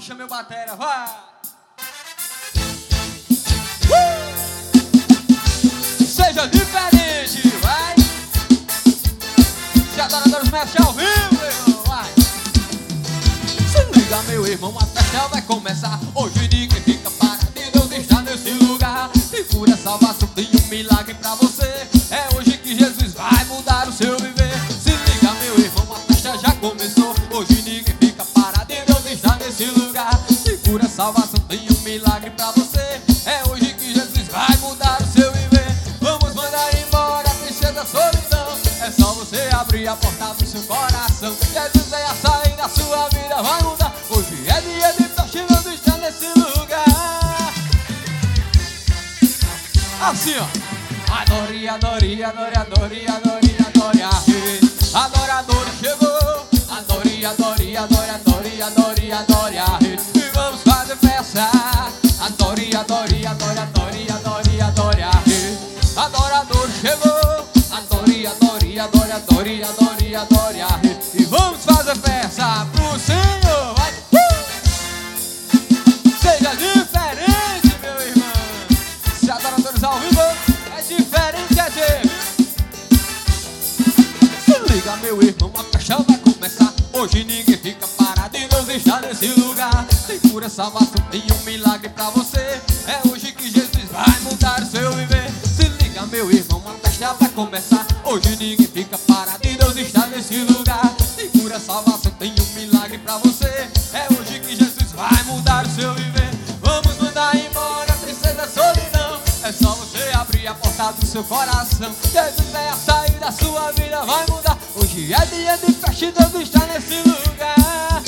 puxa meu batera, vai! Seja diferente, vai! Se adoradores mexem ao vivo, meu irmão, vai! Se liga, meu irmão, a festa vai começar. Hoje ninguém fica parado e Deus está nesse lugar. Tem cura, salvação, tem um milagre pra você. É hoje que Jesus vai mudar o seu viver. Se liga, meu irmão, a festa já começou. Hoje ninguém fica parado e Deus está nesse lugar. Tem cura, salvação, tem um milagre pra você. É hoje que Jesus vai mudar o seu viver. Vamos mandar embora a tristeza, da solidão. É só você abrir a porta do seu coração. Jesus é a sair da sua vida, vai mudar. Hoje é dia de festa, Deus está nesse lugar. Assim, ó. Adore, adore, adore, adore, adore, adore, adorador chegou. Adore, adore, adore, adore, adore, adore, e vamos fazer festa. Adore, adore, adore, adore, adore, adore, adorador chegou. Adore, adore, adore, adore, adore, adore, e vamos fazer festa pro Senhor. Vai! Seja diferente, meu irmão. Se adoradores ao vivo é diferente, é Deus. Se liga, meu irmão, a festa vai começar. Hoje ninguém fica parado e Deus está nesse lugar. Tem cura, salvação, tem um milagre pra você. É hoje que Jesus vai mudar o seu viver. Se liga, meu irmão, a festa vai começar. Hoje ninguém fica parado e Deus está nesse lugar. Tem cura, salvação, tem um milagre pra você. É hoje que Jesus vai mudar o seu viver. Vamos mandar embora a tristeza, da solidão. É só você abrir a porta do seu coração. Jesus é a sair da sua vida, vai mudar. Hoje é dia de festa, Deus está nesse lugar.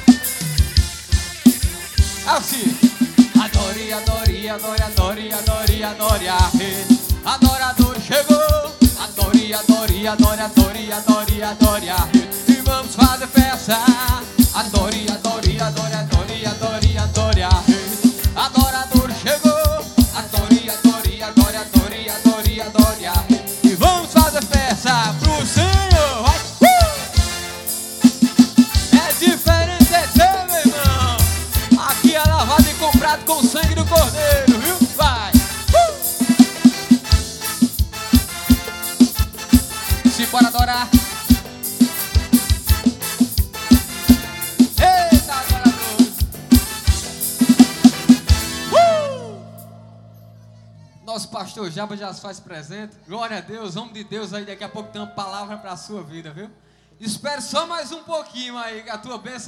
Assim. Adore, adore, adore, adore, adore, adore, adorador chegou. Adore, adore, adore, adore, adore, adore, e vamos fazer festa. Adore, adore, adore, adore, adore, adore, adorador chegou. Adore, adore, adore, adore, adore, adore, e vamos fazer festa pro Senhor. Vai! É diferente, é seu, meu irmão. Aqui é lavado e comprado com o sangue do Cordeiro, viu? Vai! Se bora adorar. Eita, adorador! Nosso pastor Jaba já se faz presente. Glória a Deus, homem de Deus aí. Daqui a pouco tem uma palavra para a sua vida, viu? Espere só mais um pouquinho aí, que a tua bênção